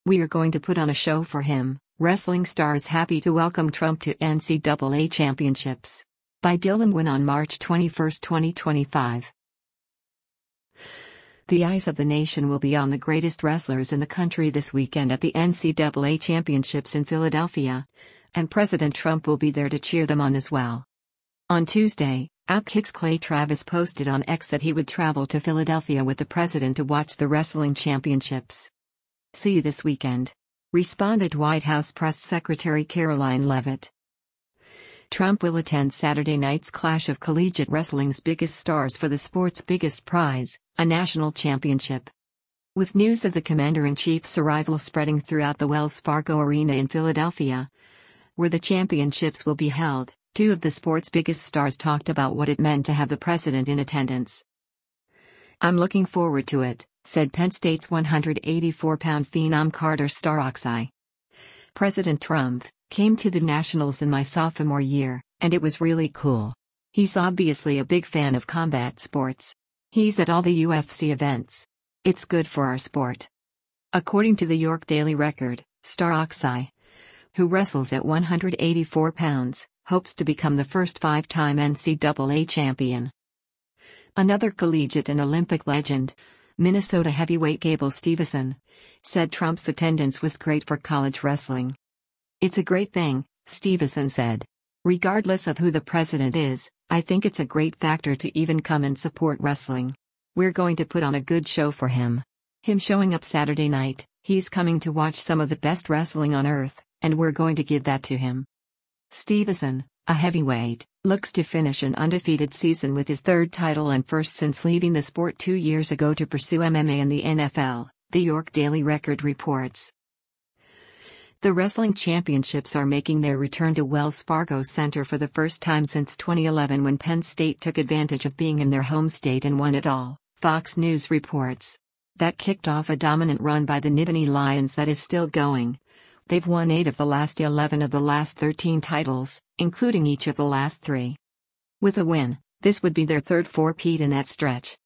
We are going to put on a show for him. Wrestling stars happy to welcome Trump to NCAA championships. By Dylan Wynn on March 21, 2025. The eyes of the nation will be on the greatest wrestlers in the country this weekend at the NCAA championships in Philadelphia, and President Trump will be there to cheer them on as well. On Tuesday, Outkick's Clay Travis posted on X that he would travel to Philadelphia with the president to watch the wrestling championships. "See you this weekend," responded White House Press Secretary Caroline Leavitt. Trump will attend Saturday night's clash of collegiate wrestling's biggest stars for the sport's biggest prize, a national championship. With news of the Commander-in-Chief's arrival spreading throughout the Wells Fargo Arena in Philadelphia, where the championships will be held, two of the sport's biggest stars talked about what it meant to have the president in attendance. "I'm looking forward to it," said Penn State's 184-pound phenom Carter Starocci. "President Trump came to the Nationals in my sophomore year, and it was really cool. He's obviously a big fan of combat sports. He's at all the UFC events. It's good for our sport." According to the York Daily Record, Starocci, who wrestles at 184 pounds, hopes to become the first five-time NCAA champion. Another collegiate and Olympic legend, Minnesota heavyweight Gable Steveson, said Trump's attendance was great for college wrestling. "It's a great thing," Steveson said. "Regardless of who the president is, I think it's a great factor to even come and support wrestling. We're going to put on a good show for him. Him showing up Saturday night, he's coming to watch some of the best wrestling on earth, and we're going to give that to him." Steveson, a heavyweight, looks to finish an undefeated season with his third title and first since leaving the sport 2 years ago to pursue MMA in the NFL, the York Daily Record reports. The wrestling championships are making their return to Wells Fargo Center for the first time since 2011 when Penn State took advantage of being in their home state and won it all, Fox News reports. That kicked off a dominant run by the Nittany Lions that is still going. They've won 8 of the last 11 of the last 13 titles, including each of the last 3. With a win, this would be their third four-peat in that stretch.